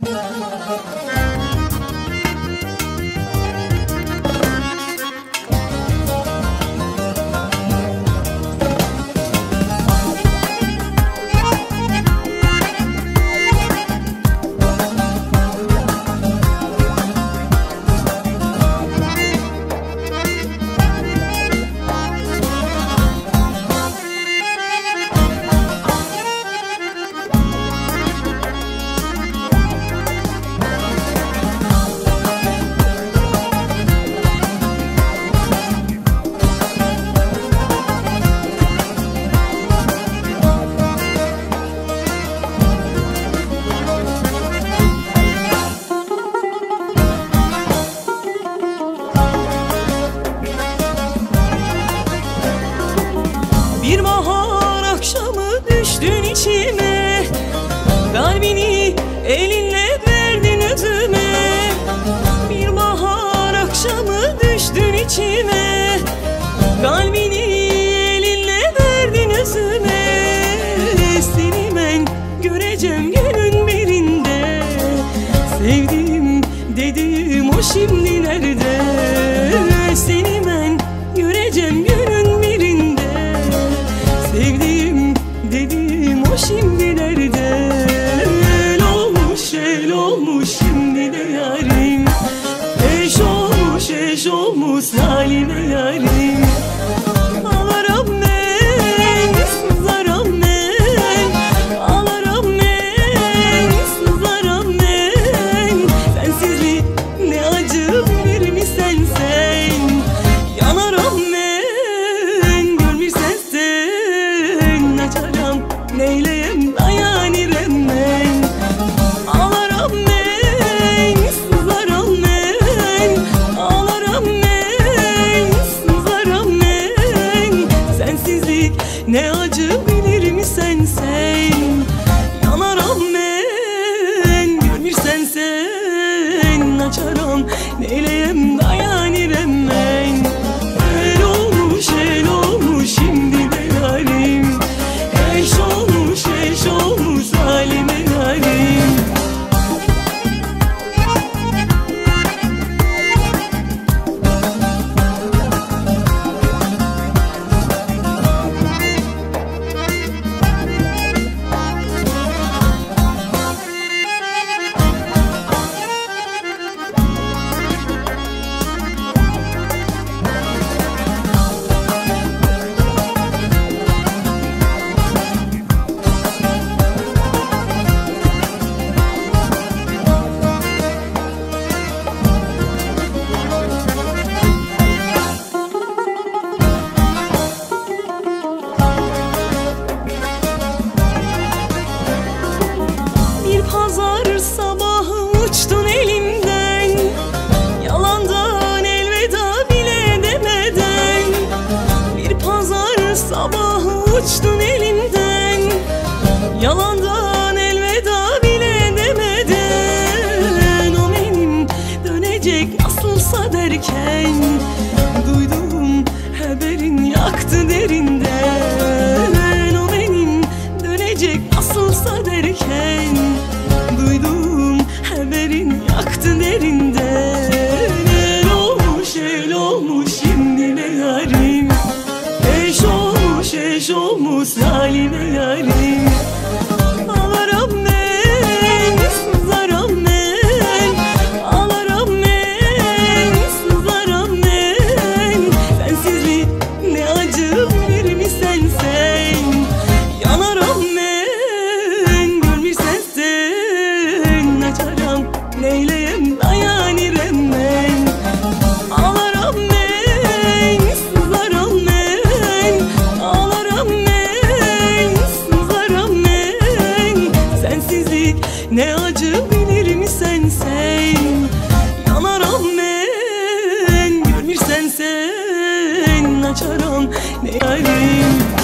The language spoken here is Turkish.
Bir bahar akşamı düştün içime, kalbini elinle verdin özüme. Bir bahar akşamı düştün içime, kalbini elinle verdin özüme. Seni ben göreceğim günün birinde, sevdim dediğim o şimdi nerede? Seni ben göreceğim günün birinde, sevdim dediğim o şimdi nerede? El olmuş şimdi de yarim, eş olmuş halime yarim. Ağlarım ben, sızlarım ben, ağlarım ben, sızlarım ben. Sensizlik ne acı bir mi sen? Yanarım ben, görmürsen sen. Açarım neyleyem dayanırım ben. Ağlarım ben, sızlarım ben, ağlarım ben, sızlarım ben. Sensizlik ne acı bilir mi sen? Yanarım ben, görmürsen sen. Açarım neyleyem dayanırım ben. El olmuş şimdi de yarim, eş olmuş halime yarim. Pazar sabahı uçtun elimden, yalandan elveda bile demeden. Bir pazar sabahı uçtun elimden, yalandan elveda bile demeden. O benim dönecek nasılsa derken, duydum haberin yaktı derinden. O benim dönecek nasılsa derken, duydum haberin yaktı derinden. El olmuş şimdi ne yarim, eş olmuş halime yarim. Ağlarım ben, sızlarım ben, ağlarım ben, sızlarım ben. Sensizlik ne acı bir mi sen? Yanarım ben, görmürsen sen. Açarım neyleyem dayanırım ben. Ağlarım ben, sızlarım ben, ağlarım ben, sızlarım ben. Sensizlik ne acı bilir mi sen? Yanarım ben, görmürsen sen. Açarım ne yarim.